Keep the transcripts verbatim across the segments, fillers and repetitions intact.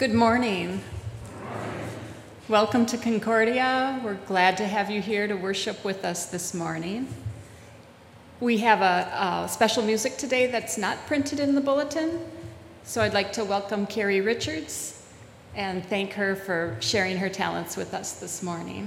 Good morning. Welcome to Concordia. We're glad to have you here to worship with us this morning. We have a, a special music today that's not printed in the bulletin, so I'd like to welcome Carrie Richards and thank her for sharing her talents with us this morning.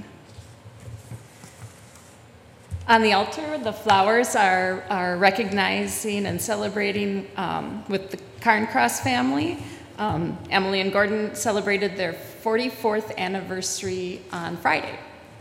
On the altar, the flowers are, are recognizing and celebrating um, with the Carncross family. Um, Emily and Gordon celebrated their forty-fourth anniversary on Friday.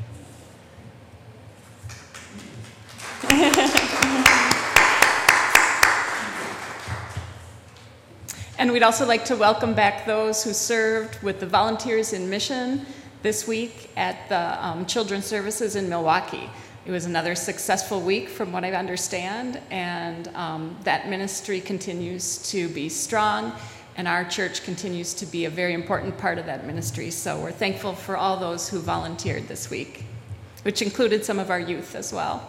And we'd also like to welcome back those who served with the Volunteers in Mission this week at the um, Children's Services in Milwaukee. It was another successful week from what I understand, and um, that ministry continues to be strong, and our church continues to be a very important part of that ministry. So we're thankful for all those who volunteered this week, which included some of our youth as well.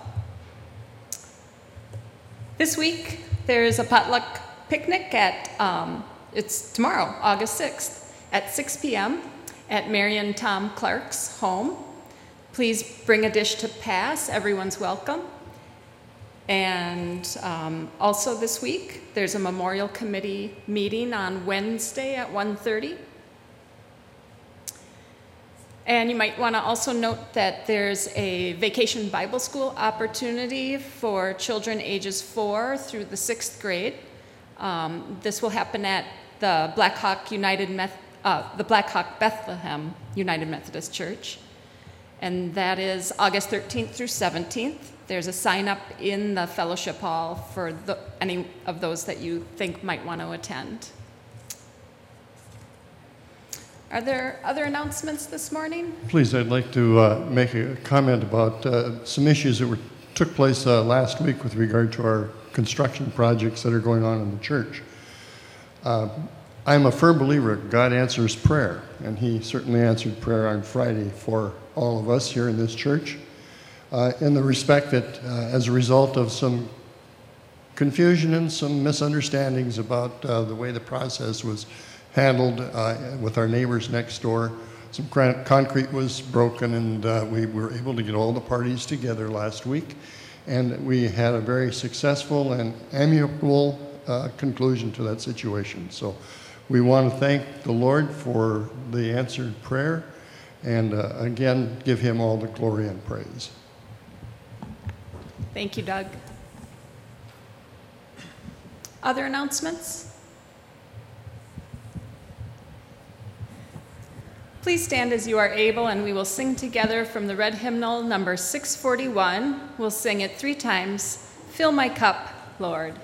This week, there's a potluck picnic at, um, it's tomorrow, August sixth, at six p m at Mary and Tom Clark's home. Please bring a dish to pass. Everyone's welcome. And um, also this week, there's a memorial committee meeting on Wednesday at one thirty. And you might want to also note that there's a vacation Bible school opportunity for children ages four through the sixth grade. Um, this will happen at the Black Hawk United Meth uh, the Black Hawk Bethlehem United Methodist Church. And that is August thirteenth through seventeenth. There's a sign up in the fellowship hall for the, any of those that you think might want to attend. Are there other announcements this morning? Please, I'd like to uh, make a comment about uh, some issues that were, took place uh, last week with regard to our construction projects that are going on in the church. Uh, I'm a firm believer God answers prayer, and he certainly answered prayer on Friday for all of us here in this church, uh, in the respect that uh, as a result of some confusion and some misunderstandings about uh, the way the process was handled uh, with our neighbors next door, some concrete was broken, and uh, we were able to get all the parties together last week, and we had a very successful and amicable uh, conclusion to that situation. So we want to thank the Lord for the answered prayer, and uh, again, give him all the glory and praise. Thank you, Doug. Other announcements? Please stand as you are able, and we will sing together from the red hymnal number six forty-one. We'll sing it three times. Fill my cup, Lord.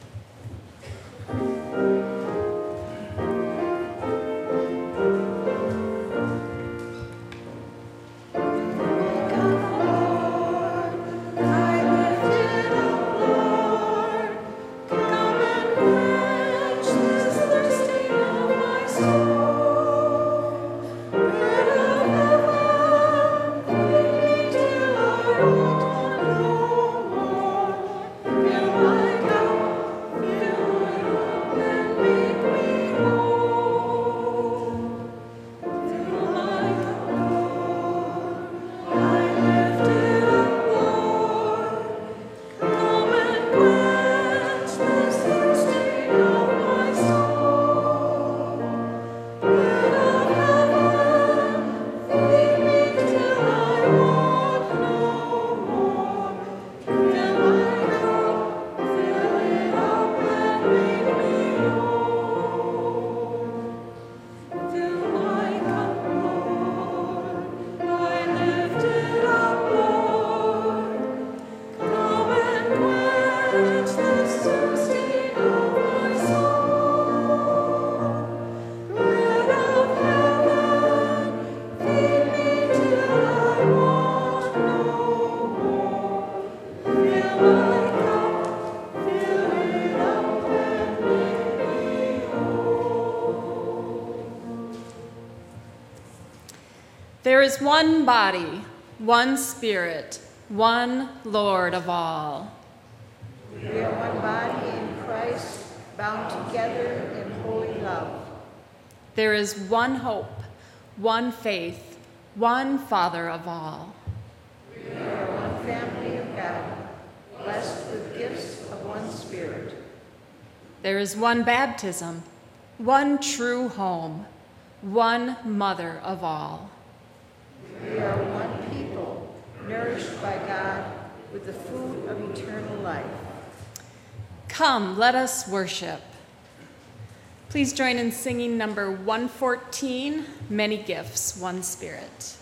There is one body, one Spirit, one Lord of all. We are one body in Christ, bound together in holy love. There is one hope, one faith, one Father of all. We are one family of God, blessed with gifts of one Spirit. There is one baptism, one true home, one Mother of all. We are one people, nourished by God with the food of eternal life. Come, let us worship. Please join in singing number one fourteen, Many Gifts, One Spirit.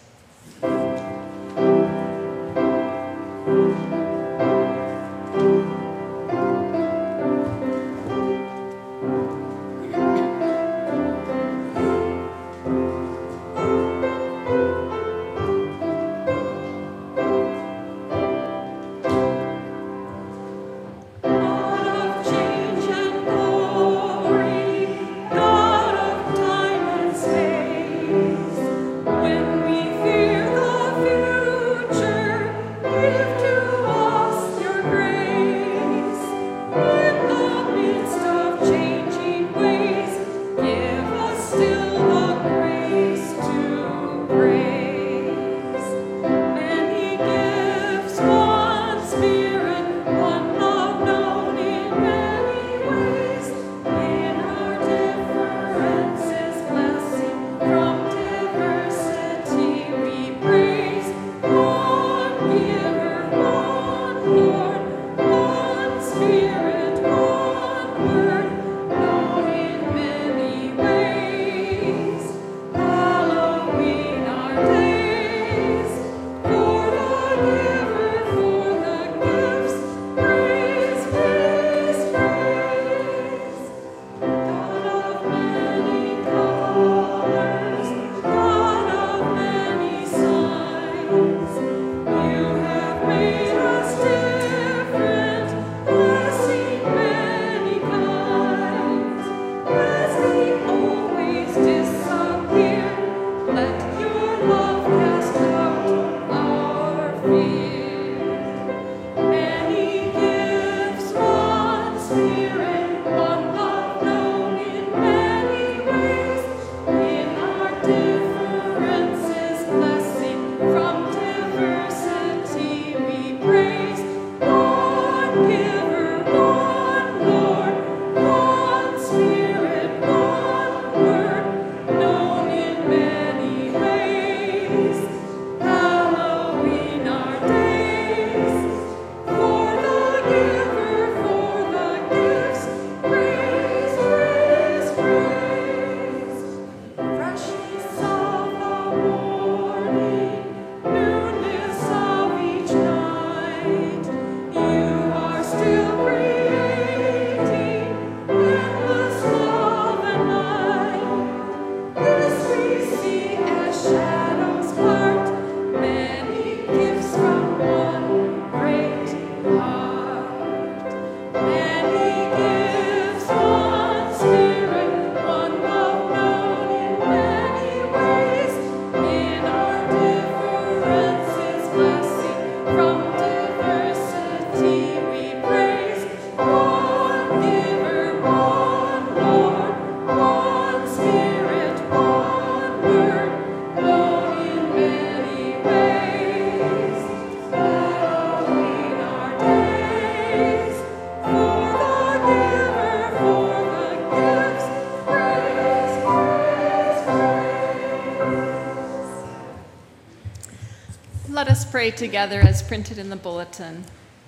Let us pray together as printed in the bulletin.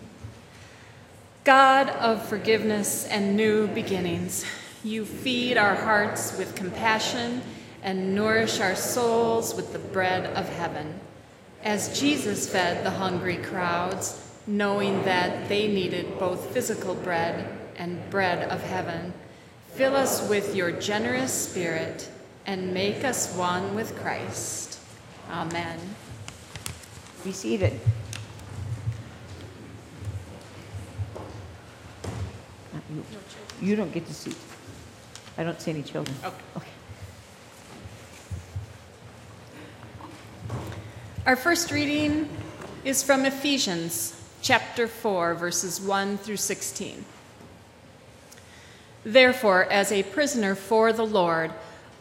God of forgiveness and new beginnings, you feed our hearts with compassion and nourish our souls with the bread of heaven. As Jesus fed the hungry crowds, knowing that they needed both physical bread and bread of heaven, fill us with your generous spirit and make us one with Christ. Amen. Be seated. You, you don't get to seat. I don't see any children. Okay. Okay. Our first reading is from Ephesians chapter four, verses one through sixteen. Therefore, as a prisoner for the Lord,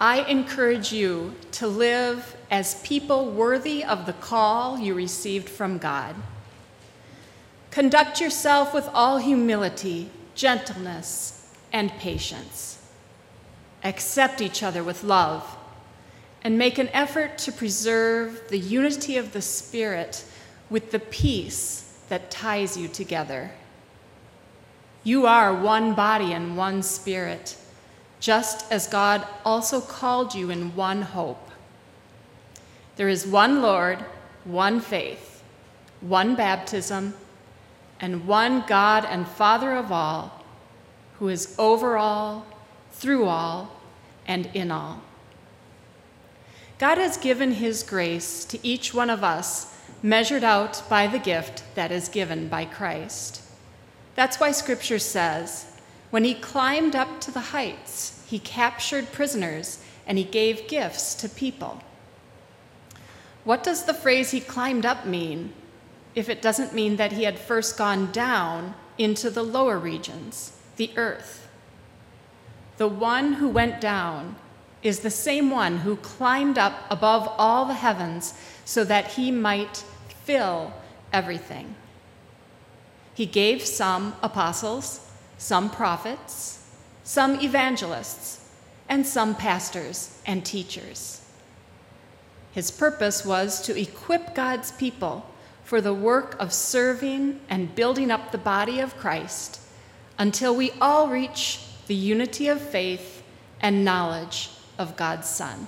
I encourage you to live as people worthy of the call you received from God. Conduct yourself with all humility, gentleness, and patience. Accept each other with love, and make an effort to preserve the unity of the Spirit with the peace that ties you together. You are one body and one spirit, just as God also called you in one hope. There is one Lord, one faith, one baptism, and one God and Father of all, who is over all, through all, and in all. God has given his grace to each one of us, measured out by the gift that is given by Christ. That's why Scripture says, when he climbed up to the heights, he captured prisoners and he gave gifts to people. What does the phrase he climbed up mean if it doesn't mean that he had first gone down into the lower regions, the earth? The one who went down is the same one who climbed up above all the heavens so that he might fill everything. He gave some apostles, some prophets, some evangelists, and some pastors and teachers. His purpose was to equip God's people for the work of serving and building up the body of Christ until we all reach the unity of faith and knowledge of God's Son.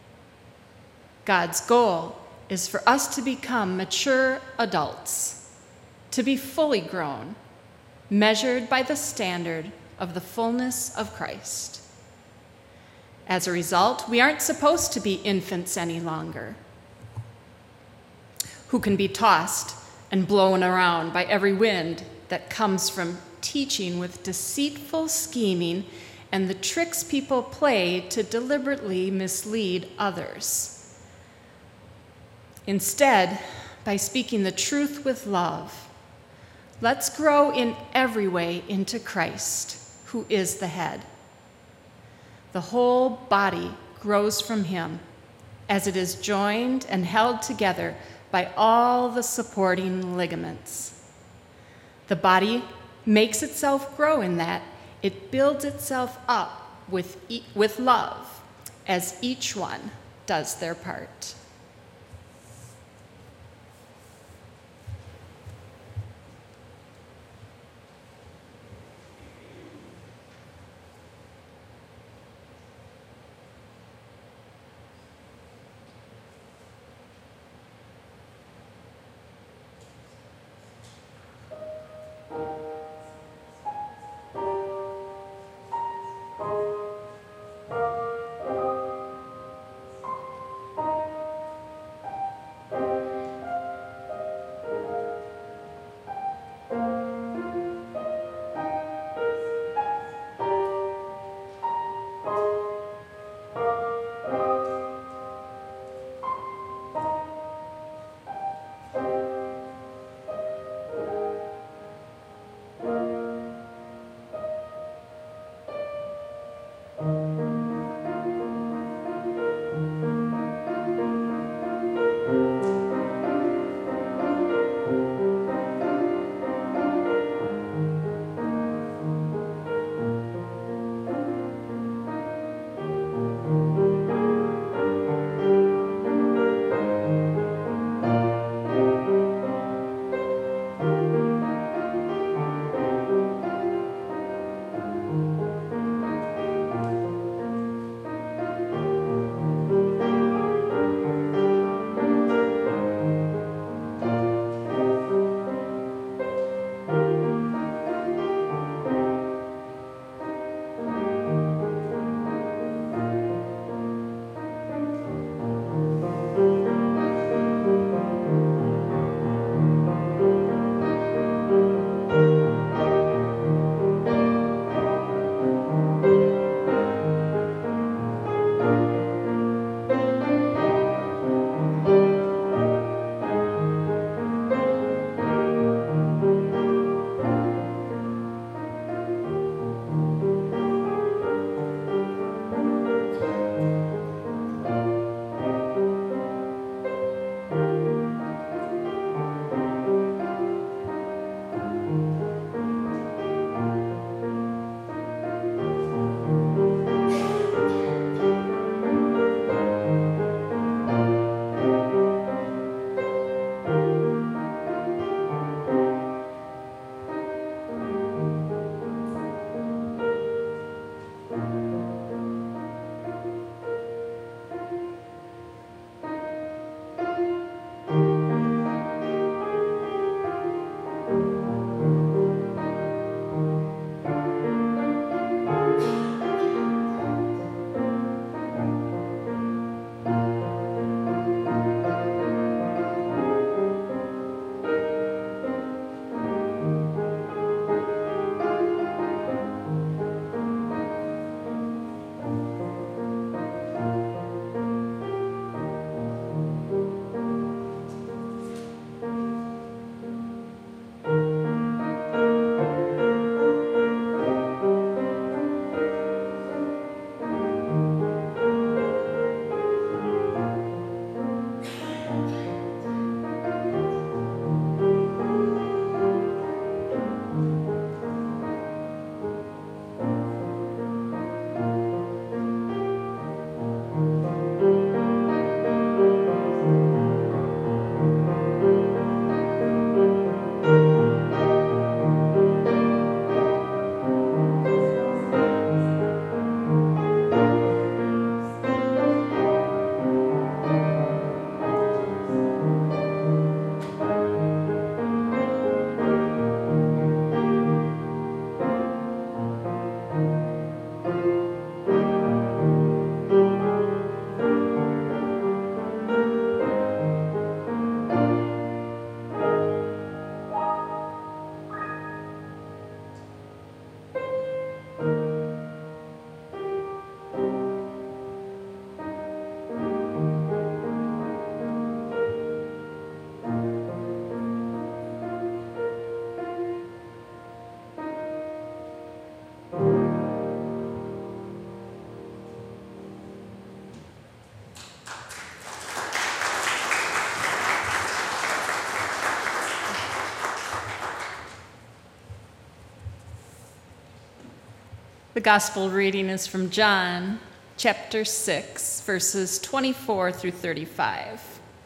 God's goal is for us to become mature adults, to be fully grown, measured by the standard of the fullness of Christ. As a result, we aren't supposed to be infants any longer, who can be tossed and blown around by every wind that comes from teaching with deceitful scheming and the tricks people play to deliberately mislead others. Instead, by speaking the truth with love, let's grow in every way into Christ, who is the head. The whole body grows from him as it is joined and held together by all the supporting ligaments. The body makes itself grow in that it builds itself up with, e- with love as each one does their part. The gospel reading is from John, chapter six, verses twenty-four through thirty-five.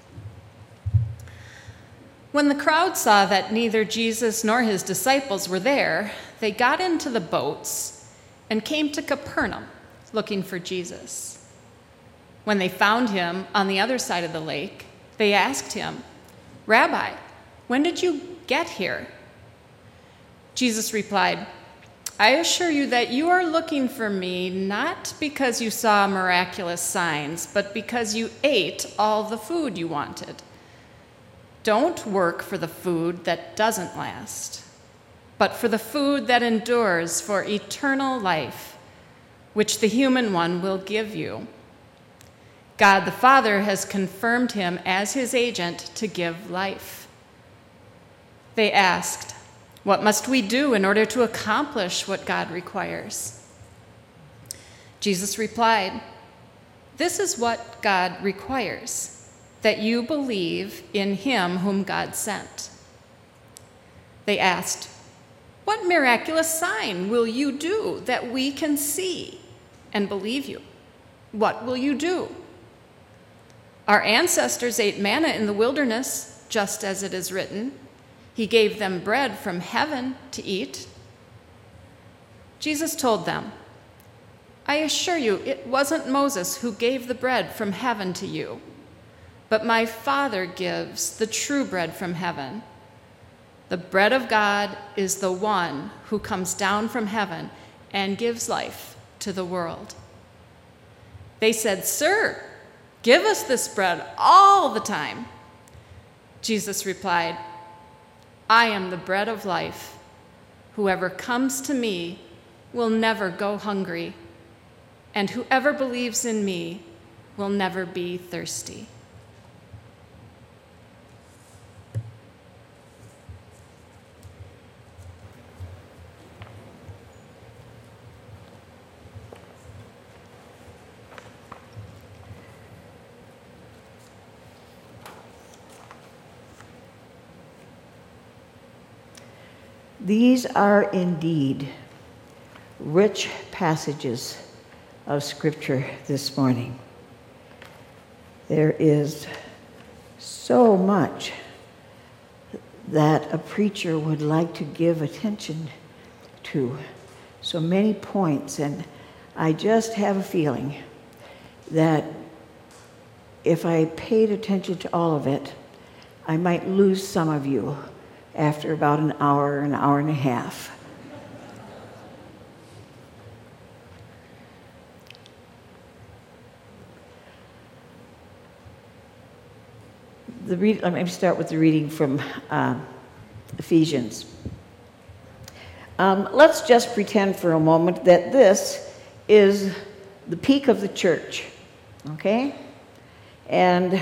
When the crowd saw that neither Jesus nor his disciples were there, they got into the boats and came to Capernaum, looking for Jesus. When they found him on the other side of the lake, they asked him, "Rabbi, when did you get here?" Jesus replied, "I assure you that you are looking for me not because you saw miraculous signs, but because you ate all the food you wanted. Don't work for the food that doesn't last, but for the food that endures for eternal life, which the human one will give you. God the Father has confirmed him as his agent to give life." They asked, "What must we do in order to accomplish what God requires?" Jesus replied, "This is what God requires, that you believe in him whom God sent." They asked, "What miraculous sign will you do that we can see and believe you? What will you do?" "Our ancestors ate manna in the wilderness, just as it is written, 'He gave them bread from heaven to eat.'" Jesus told them, "I assure you, it wasn't Moses who gave the bread from heaven to you, but my Father gives the true bread from heaven. The bread of God is the one who comes down from heaven and gives life to the world." They said, "Sir, give us this bread all the time." Jesus replied, "I am the bread of life. Whoever comes to me will never go hungry, and whoever believes in me will never be thirsty." These are indeed rich passages of Scripture this morning. There is so much that a preacher would like to give attention to, so many points, and I just have a feeling that if I paid attention to all of it, I might lose some of you after about an hour, an hour and a half. The read, let me start with the reading from uh, Ephesians. Um, let's just pretend for a moment that this is the peak of the church, okay? And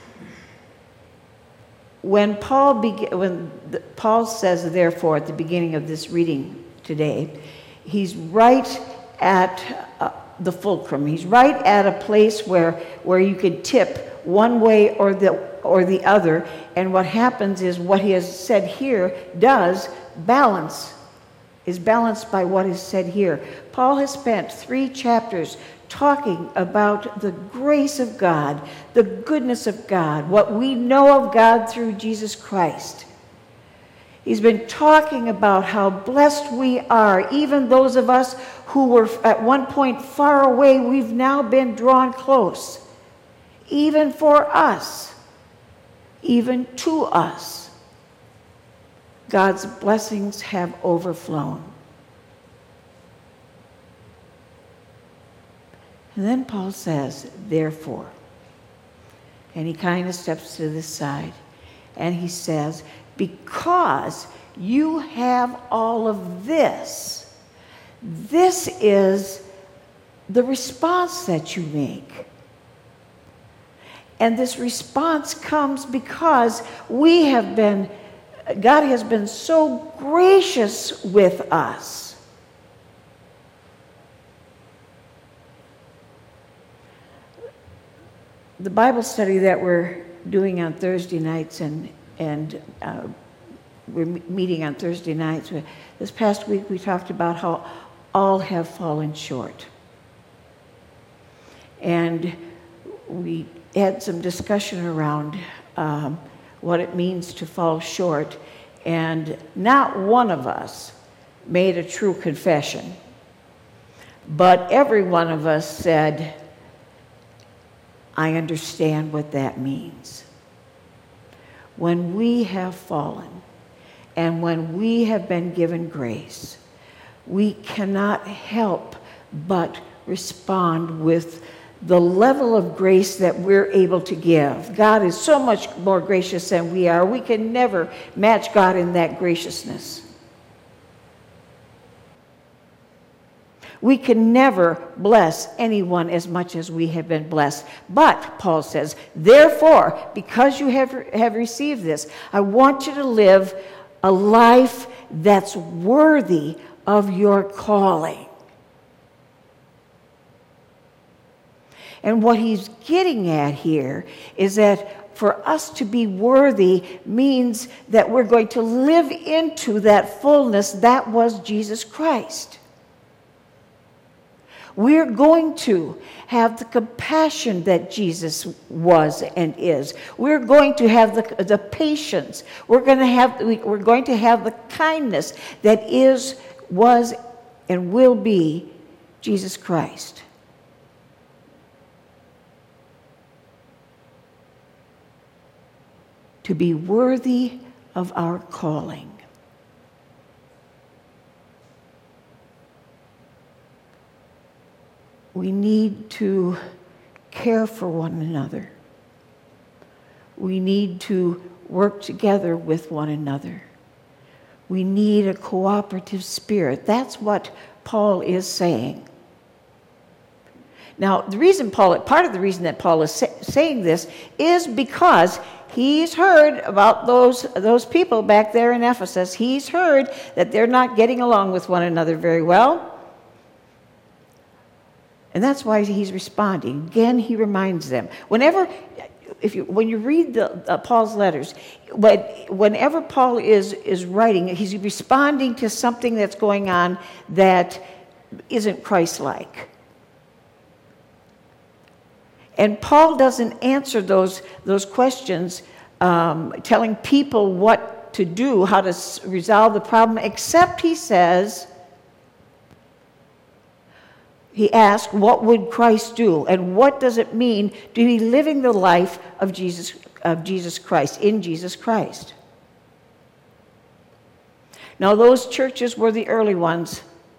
When Paul beg- when the, Paul says, therefore, at the beginning of this reading today, he's right at uh, the fulcrum. He's right at a place where, where you could tip one way or the, or the other. And what happens is what he has said here does balance, is balanced by what is said here. Paul has spent three chapters talking about the grace of God, the goodness of God, what we know of God through Jesus Christ. He's been talking about how blessed we are, even those of us who were at one point far away, we've now been drawn close. Even for us, even to us, God's blessings have overflown. And then Paul says, therefore, and he kind of steps to this side, and he says, because you have all of this, this is the response that you make. And this response comes because we have been, God has been so gracious with us. The Bible study that we're doing on Thursday nights, and and uh, we're meeting on Thursday nights. This past week we talked about how all have fallen short. And we had some discussion around um, what it means to fall short, and not one of us made a true confession, but every one of us said, I understand what that means. When we have fallen, and when we have been given grace, we cannot help but respond with the level of grace that we're able to give. God is so much more gracious than we are. We can never match God in that graciousness. We can never bless anyone as much as we have been blessed. But, Paul says, therefore, because you have, have received this, I want you to live a life that's worthy of your calling. And what he's getting at here is that for us to be worthy means that we're going to live into that fullness that was Jesus Christ. We're going to have the compassion that Jesus was and is. We're going to have the, the patience. We're going to have we're going to have the kindness that is, was, and will be Jesus Christ. To be worthy of our calling. We need to care for one another. We need to work together with one another. We need a cooperative spirit. That's what Paul is saying. Now, the reason Paul, part of the reason that Paul is sa- saying this is because he's heard about those, those people back there in Ephesus. He's heard that they're not getting along with one another very well. And that's why he's responding. Again, he reminds them. Whenever, if you, when you read the, uh, Paul's letters, when, whenever Paul is, is writing, he's responding to something that's going on that isn't Christ-like. And Paul doesn't answer those, those questions um, telling people what to do, how to s- resolve the problem, except he says, he asks, what would Christ do? And what does it mean to be living the life of Jesus, of Jesus Christ, in Jesus Christ? Now, those churches were the early ones,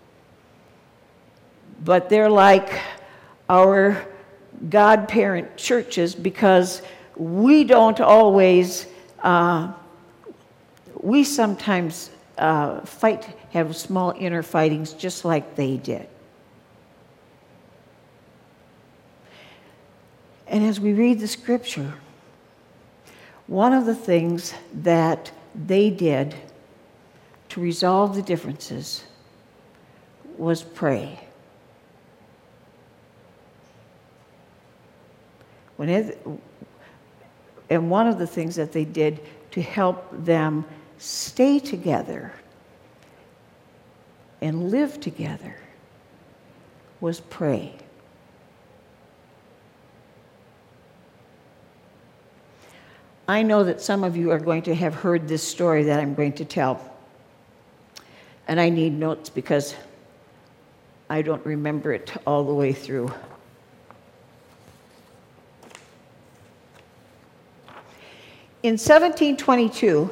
but they're like our godparent churches because we don't always, uh, we sometimes uh, fight, have small inner fightings just like they did. And as we read the scripture, one of the things that they did to resolve the differences was pray. When it, and one of the things that they did to help them stay together and live together was pray. I know that some of you are going to have heard this story that I'm going to tell. And I need notes because I don't remember it all the way through. In seventeen twenty-two,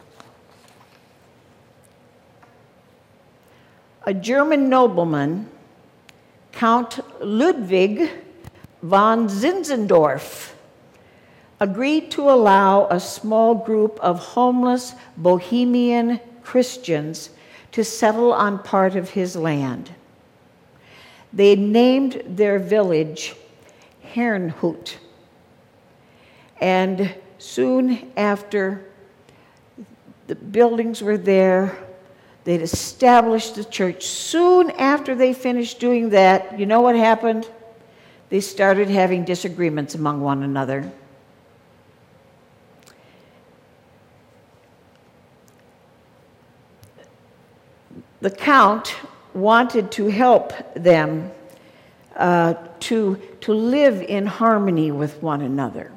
a German nobleman, Count Ludwig von Zinzendorf, agreed to allow a small group of homeless Bohemian Christians to settle on part of his land. They named their village Herrnhut. And soon after the buildings were there, they'd established the church. Soon after they finished doing that, you know what happened? They started having disagreements among one another. The Count wanted to help them uh, to, to live in harmony with one another.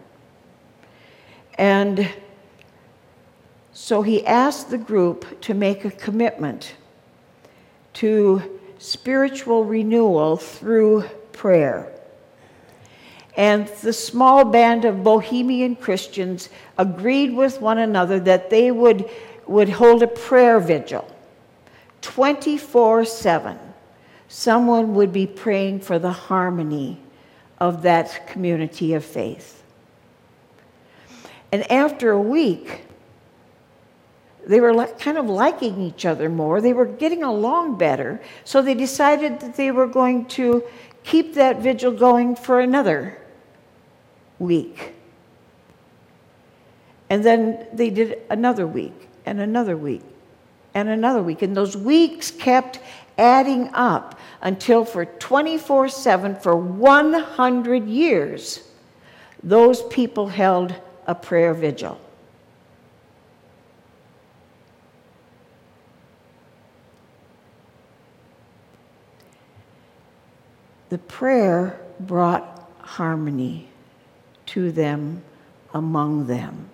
And so he asked the group to make a commitment to spiritual renewal through prayer. And the small band of Bohemian Christians agreed with one another that they would, would hold a prayer vigil. twenty-four seven, someone would be praying for the harmony of that community of faith. And after a week, they were like, kind of liking each other more. They were getting along better. So they decided that they were going to keep that vigil going for another week. And then they did another week, and another week, and another week. And those weeks kept adding up until for twenty-four seven, for one hundred years, those people held a prayer vigil. The prayer brought harmony to them, among them.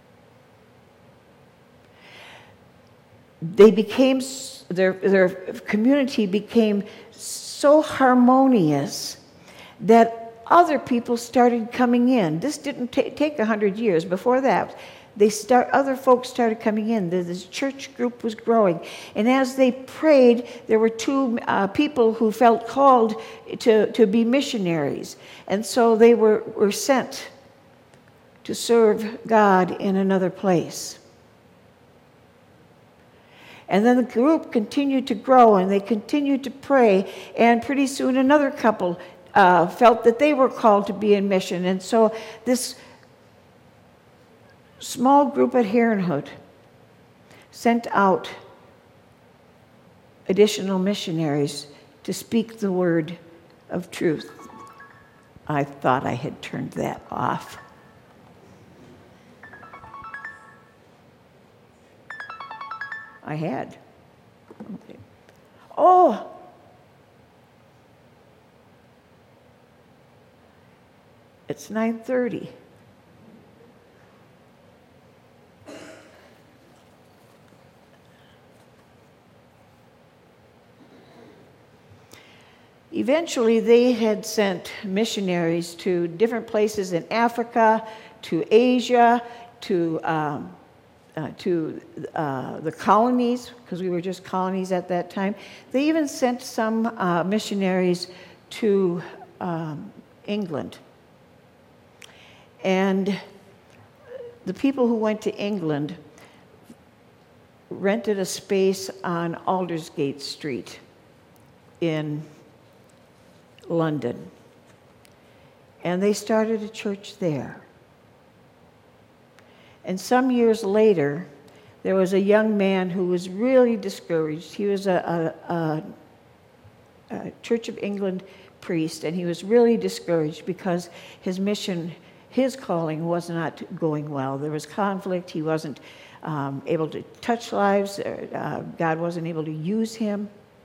They became, their, their community became so harmonious that other people started coming in. This didn't ta- take a hundred years. Before that, they start, other folks started coming in. The, the church group was growing. And as they prayed, there were two uh, people who felt called to, to be missionaries. And so they were, were sent to serve God in another place. And then the group continued to grow, and they continued to pray. And pretty soon another couple uh, felt that they were called to be in mission. And so this small group at Herrenhout sent out additional missionaries to speak the word of truth. I thought I had turned that off. I had. Okay. Oh! It's nine thirty. Eventually, they had sent missionaries to different places in Africa, to Asia, to um, uh, to uh, the colonies, because we were just colonies at that time. They even sent some uh, missionaries to um, England. And the people who went to England rented a space on Aldersgate Street in London. And they started a church there. And some years later, there was a young man who was really discouraged. He was a, a, a, a Church of England priest, and he was really discouraged because his mission, his calling was not going well. There was conflict. He wasn't um, able to touch lives. Uh, God wasn't able to use him.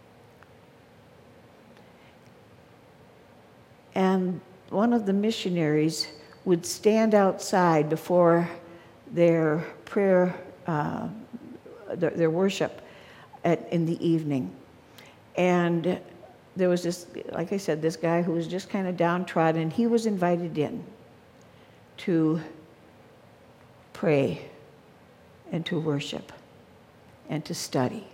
And one of the missionaries would stand outside before their prayer, uh, their, their worship at, in the evening. And there was this, like I said, this guy who was just kind of downtrodden, and he was invited in to pray and to worship and to study.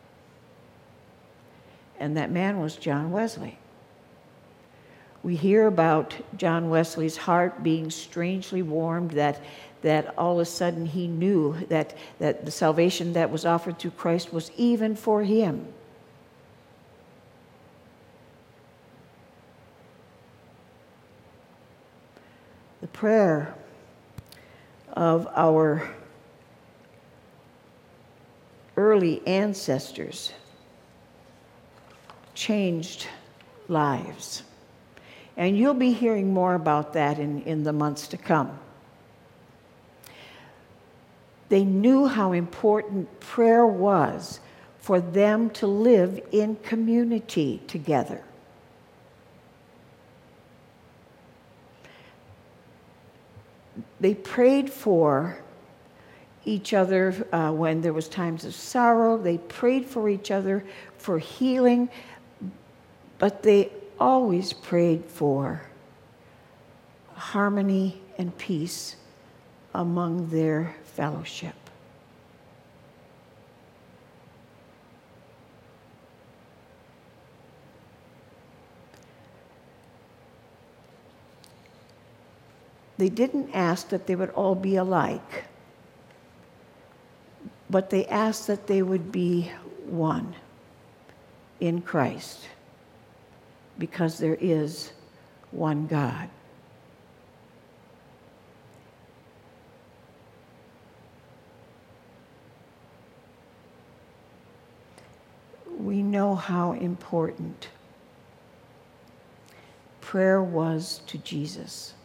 And that man was John Wesley. We hear about John Wesley's heart being strangely warmed, that, that all of a sudden he knew that, that the salvation that was offered through Christ was even for him. The prayer of our early ancestors changed lives. And you'll be hearing more about that in, in the months to come. They knew how important prayer was for them to live in community together. They prayed for each other uh, when there was times of sorrow. They prayed for each other for healing, but they always prayed for harmony and peace among their fellowship. They didn't ask that they would all be alike, but they asked that they would be one in Christ, because there is one God. We know how important prayer was to Jesus.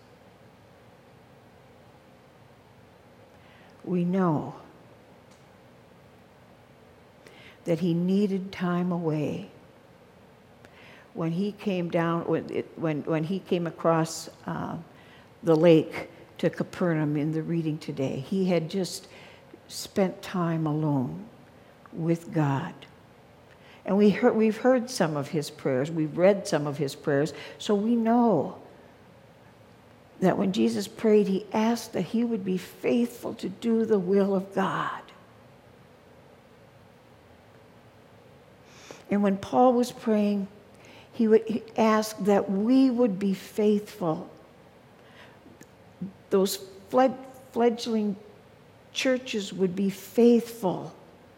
We know that he needed time away. When he came down, when, it, when, when he came across uh, the lake to Capernaum in the reading today, he had just spent time alone with God. And we heard, we've heard some of his prayers, we've read some of his prayers, so we know that when Jesus prayed, he asked that he would be faithful to do the will of God. And when Paul was praying, he would ask that we would be faithful. Those fled, fledgling churches would be faithful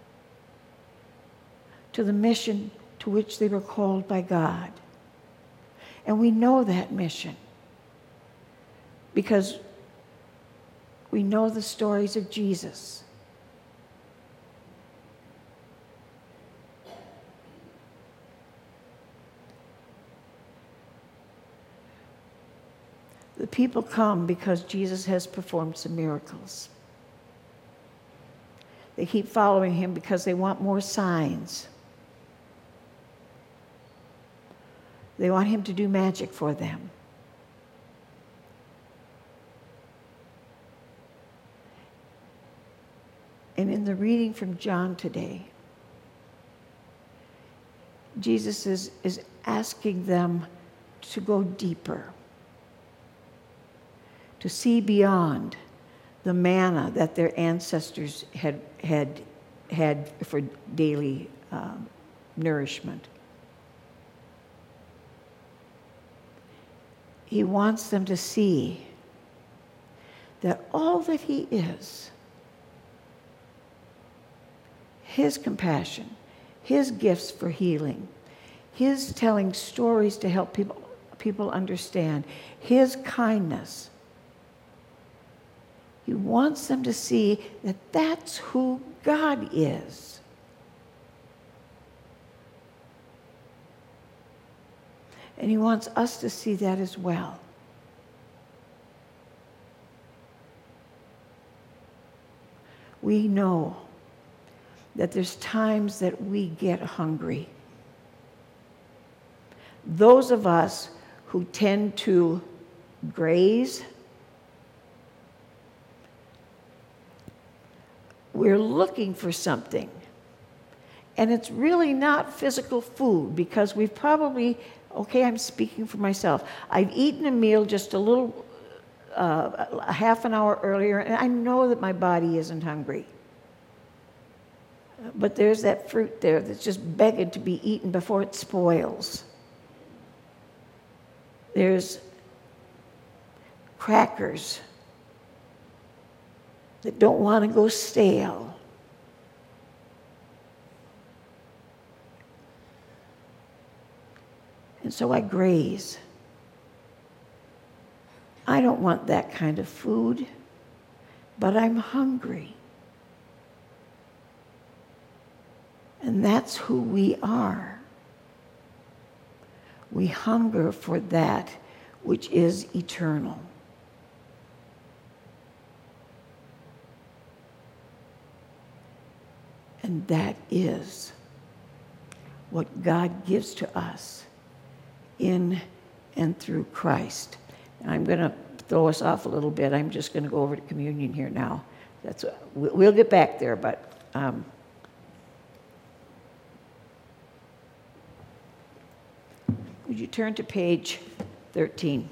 to the mission to which they were called by God. And we know that mission because we know the stories of Jesus. The people come because Jesus has performed some miracles. They keep following him because they want more signs. They want him to do magic for them. And in the reading from John today, Jesus is, is asking them to go deeper, to see beyond the manna that their ancestors had had had for daily um, nourishment. He wants them to see that all that he is, his compassion, his gifts for healing, his telling stories to help people, people understand, his kindness, he wants them to see that that's who God is. And he wants us to see that as well. We know that there's times that we get hungry. Those of us who tend to graze, we're looking for something. And it's really not physical food because we've probably, okay, I'm speaking for myself. I've eaten a meal just a little, uh, a half an hour earlier, and I know that my body isn't hungry. But there's that fruit there that's just begging to be eaten before it spoils. There's crackers that don't want to go stale. And so I graze. I don't want that kind of food, but I'm hungry. And that's who we are. We hunger for that which is eternal. And that is what God gives to us in and through Christ. I'm going to throw us off a little bit. I'm just going to go over to communion here now. That's we'll get back there, but um, would you turn to page thirteen?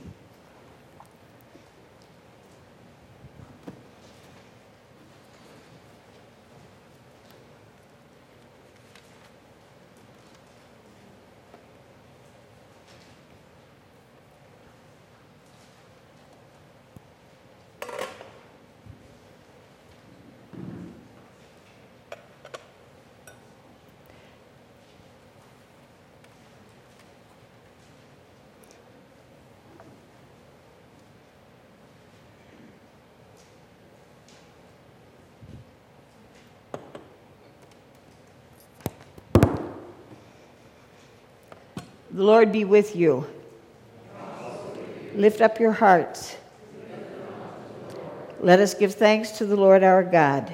The Lord be with you. Lift up your hearts. Let us give thanks to the Lord our God.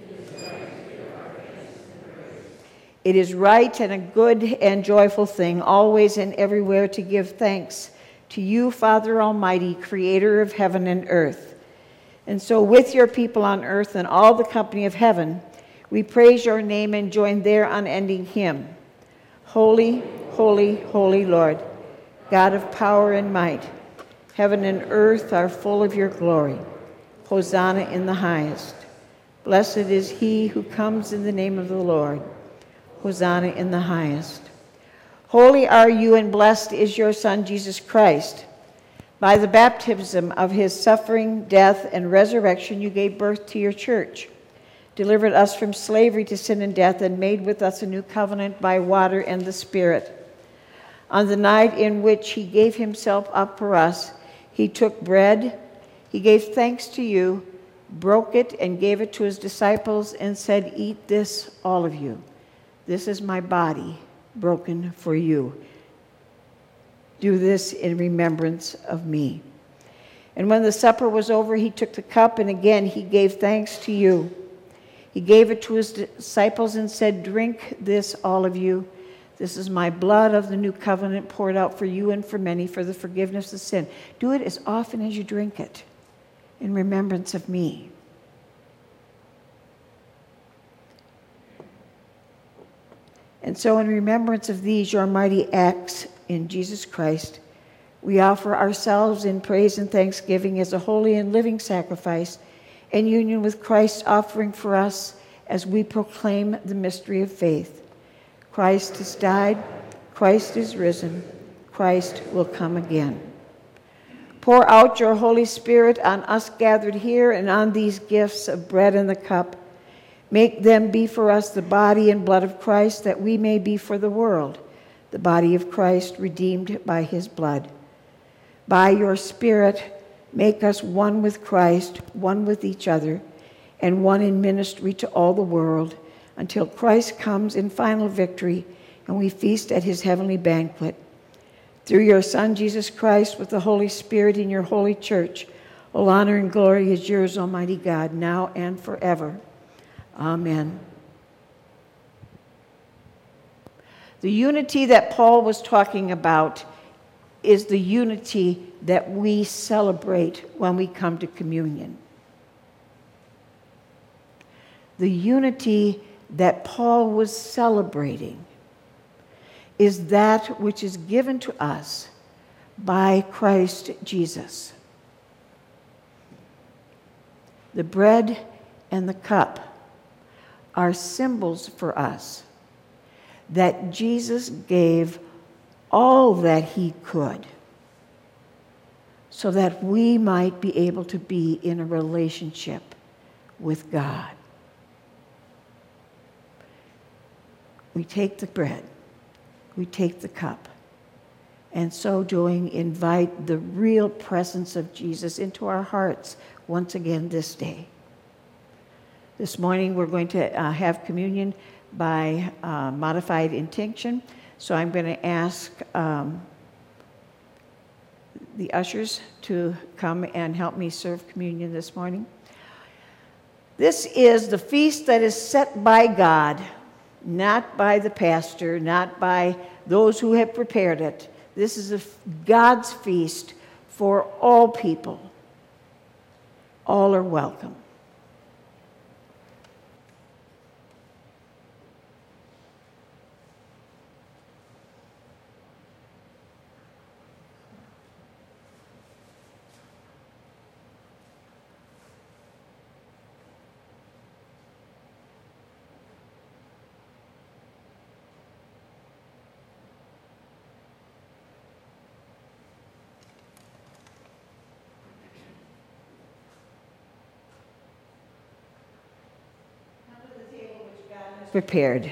It is right and a good and joyful thing, always and everywhere, to give thanks to you, Father Almighty, creator of heaven and earth. And so with your people on earth and all the company of heaven, we praise your name and join their unending hymn. Holy, holy, holy Lord, God of power and might, heaven and earth are full of your glory. Hosanna in the highest. Blessed is he who comes in the name of the Lord. Hosanna in the highest. Holy are you and blessed is your Son, Jesus Christ. By the baptism of his suffering, death, and resurrection, you gave birth to your church, delivered us from slavery to sin and death, and made with us a new covenant by water and the Spirit. On the night in which he gave himself up for us, he took bread, he gave thanks to you, broke it, and gave it to his disciples, and said, "Eat this, all of you. This is my body, broken for you. Do this in remembrance of me." And when the supper was over, he took the cup, and again he gave thanks to you. He gave it to his disciples and said, "Drink this, all of you. This is my blood of the new covenant poured out for you and for many for the forgiveness of sin. Do it as often as you drink it in remembrance of me." And so in remembrance of these, your mighty acts in Jesus Christ, we offer ourselves in praise and thanksgiving as a holy and living sacrifice in union with Christ's offering for us as we proclaim the mystery of faith. Christ has died, Christ is risen, Christ will come again. Pour out your Holy Spirit on us gathered here and on these gifts of bread and the cup. Make them be for us the body and blood of Christ, that we may be for the world the body of Christ, redeemed by his blood. By your Spirit, make us one with Christ, one with each other, and one in ministry to all the world, until Christ comes in final victory and we feast at his heavenly banquet. Through your Son, Jesus Christ, with the Holy Spirit in your holy church, all honor and glory is yours, Almighty God, now and forever. Amen. The unity that Paul was talking about is the unity that we celebrate when we come to communion. The unity that Paul was celebrating is that which is given to us by Christ Jesus. The bread and the cup are symbols for us that Jesus gave all that he could so that we might be able to be in a relationship with God. We take the bread, we take the cup, and so doing invite the real presence of Jesus into our hearts once again this day. This morning we're going to uh, have communion by uh, modified intinction, so I'm going to ask um, the ushers to come and help me serve communion this morning. This is the feast that is set by God, not by the pastor, not by those who have prepared it. This is a God's feast for all people. All are welcome. Prepared.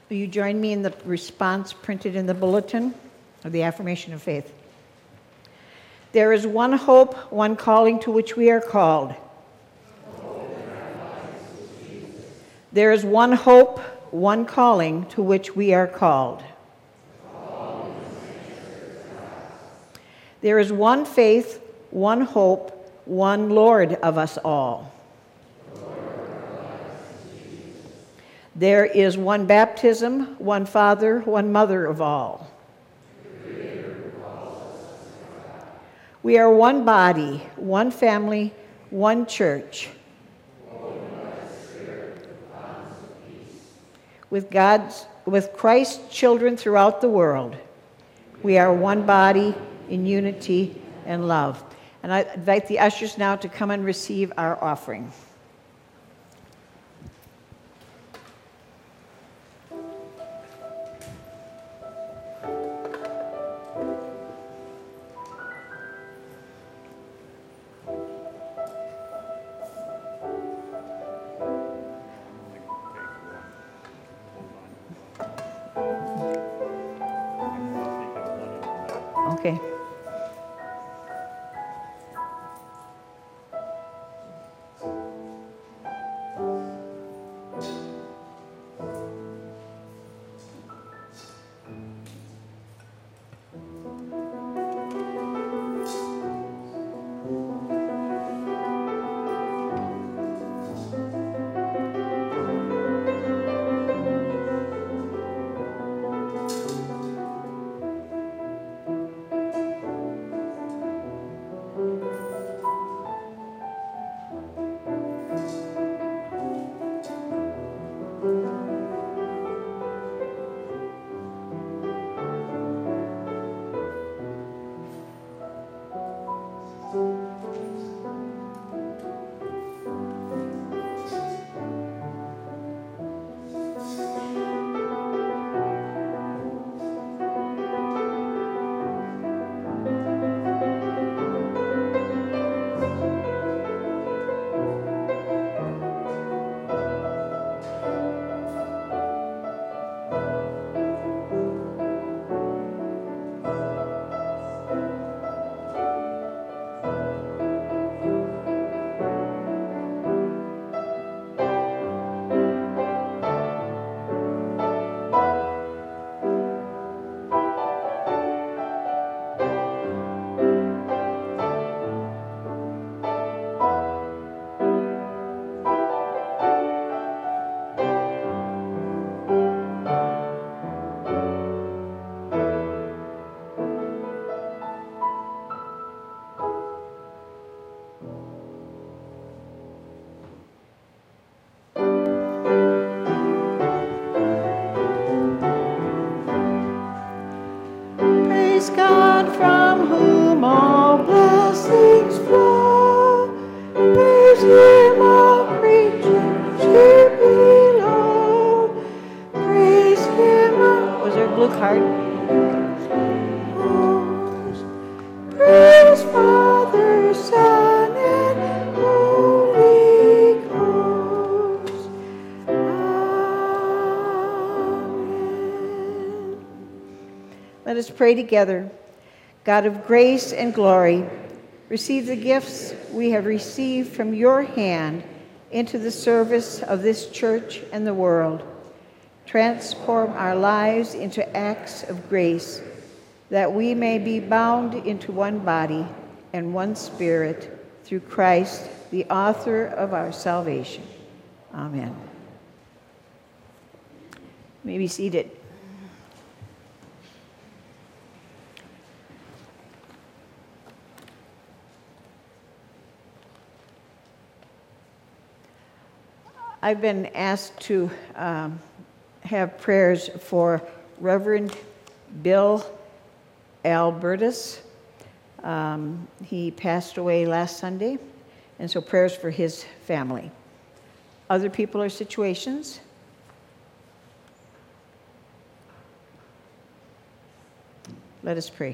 Will you join me in the response printed in the bulletin of the affirmation of faith? There is one hope, one calling to which we are called. There is one hope, one calling to which we are called. There is one faith, one hope, one Lord of us all. There is one baptism, one Father, one Mother of all. We are one body, one family, one church. With God's, with Christ's children throughout the world, we are one body in unity and love. And I invite the ushers now to come and receive our offering. Okay. Praise God from whom all blessings flow. Praise Him, all creatures here below. Praise Him, all... Was there a blue card? Praise Father, Son, and Holy Ghost. Amen. Let us pray together. God of grace and glory, receive the gifts we have received from your hand into the service of this church and the world. Transform our lives into acts of grace, that we may be bound into one body and one spirit through Christ, the author of our salvation. Amen. You may be seated. I've been asked to um, have prayers for Reverend Bill Albertus. Um, he passed away last Sunday, and so prayers for his family. Other people or situations? Let us pray.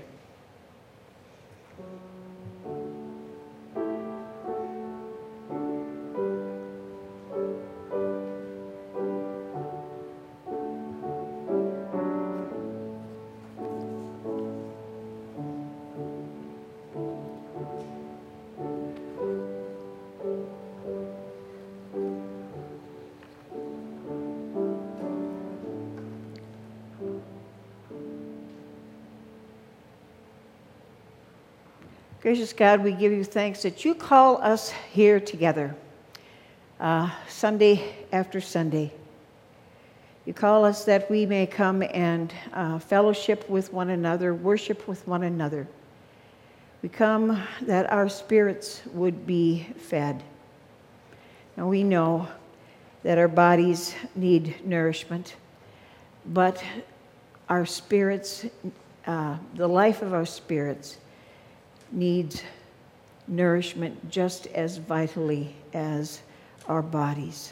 Gracious God, we give you thanks that you call us here together, uh, Sunday after Sunday. You call us that we may come and uh, fellowship with one another, worship with one another. We come that our spirits would be fed. Now we know that our bodies need nourishment, but our spirits, uh, the life of our spirits, needs nourishment just as vitally as our bodies.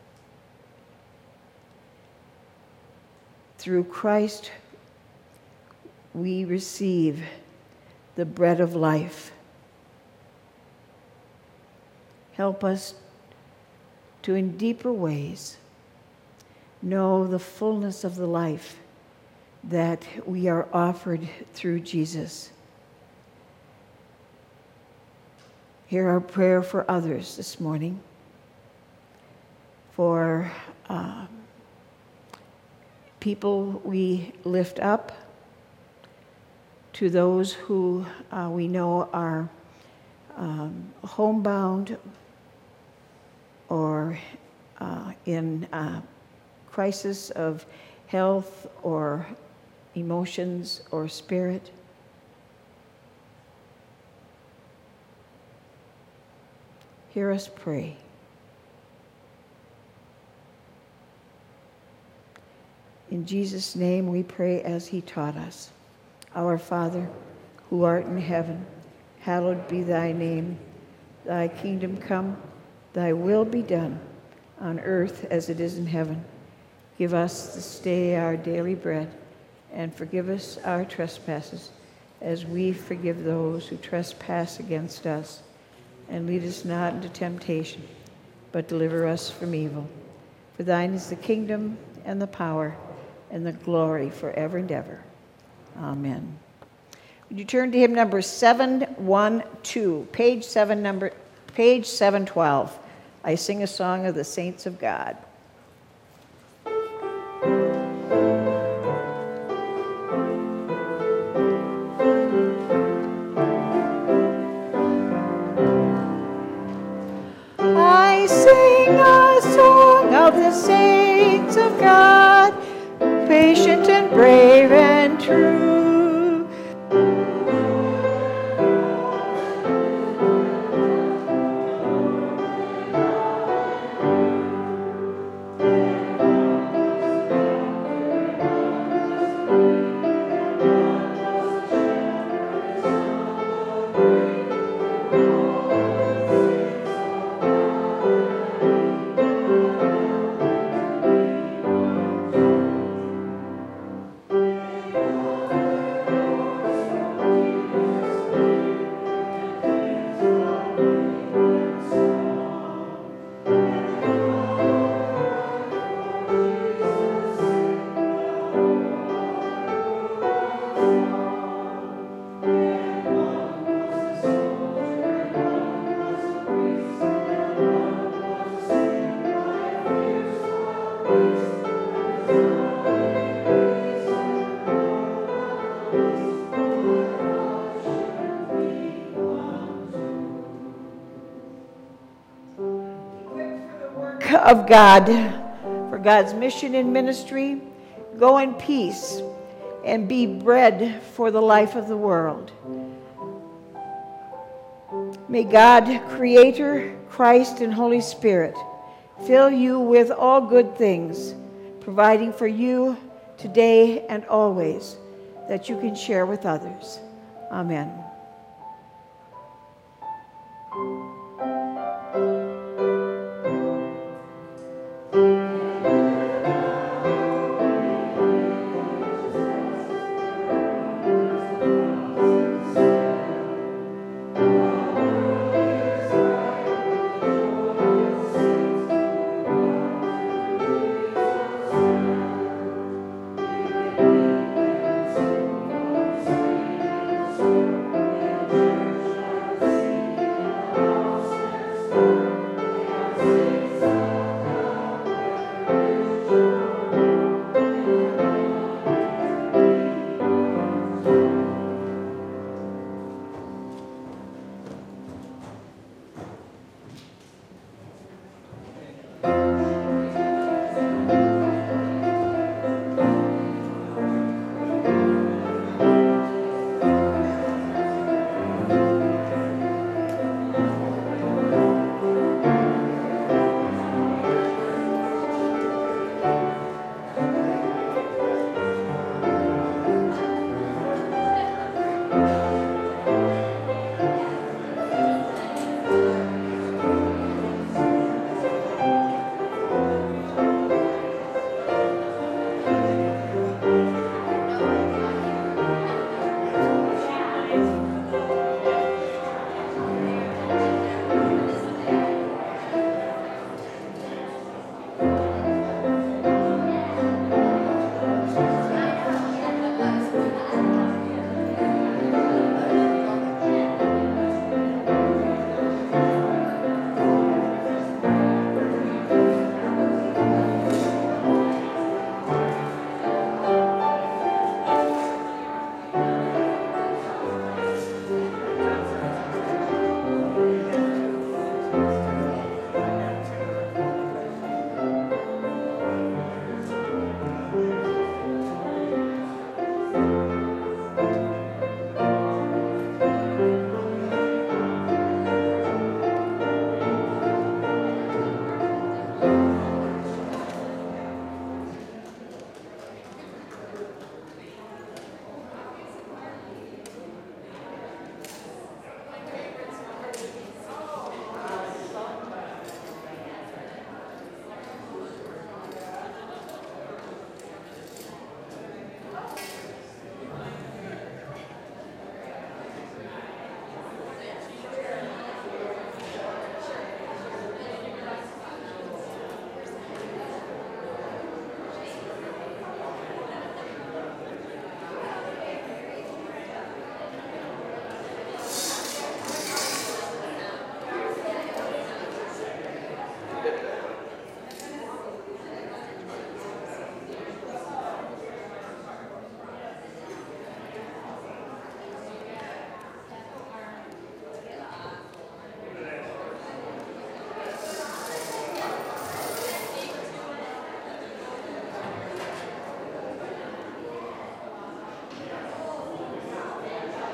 Through Christ, we receive the bread of life. Help us to, in deeper ways, know the fullness of the life that we are offered through Jesus. Hear our prayer for others this morning, for uh, people we lift up, to those who uh, we know are um, homebound or uh, in uh, crisis of health or emotions or spirit. Hear us pray. In Jesus' name we pray as he taught us. Our Father, who art in heaven, hallowed be thy name. Thy kingdom come, thy will be done, on earth as it is in heaven. Give us this day our daily bread, and forgive us our trespasses, as we forgive those who trespass against us. And lead us not into temptation, but deliver us from evil. For thine is the kingdom, and the power, and the glory forever and ever. Amen. Would you turn to hymn number seven one two, page seven, number, page seven twelve. I sing a song of the saints of God. I sing a song of the saints of God, patient and brave and true. Of God, for God's mission and ministry, go in peace and be bread for the life of the world. May God, Creator, Christ, and Holy Spirit fill you with all good things, providing for you today and always that you can share with others. Amen.